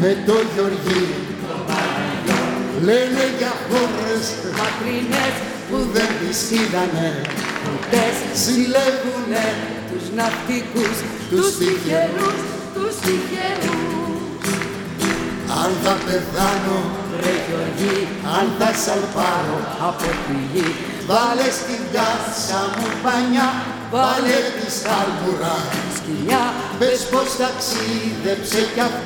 με το Γεωργί. Λένε για χώρες μακρινές που δεν τις είδανε, ούτε ζηλεύουνε τους ναυτικούς, τους τους τυχερούς, τους τυχερούς. Αν θα πεθάνω, Ρε Γεωργί, αν θα σαλπάρω, από τη γη βάλε στην κάσα μου πανιά, βάλε τη στάλμουρα σκυλιά, πες πως ταξίδεψε κι αυτό.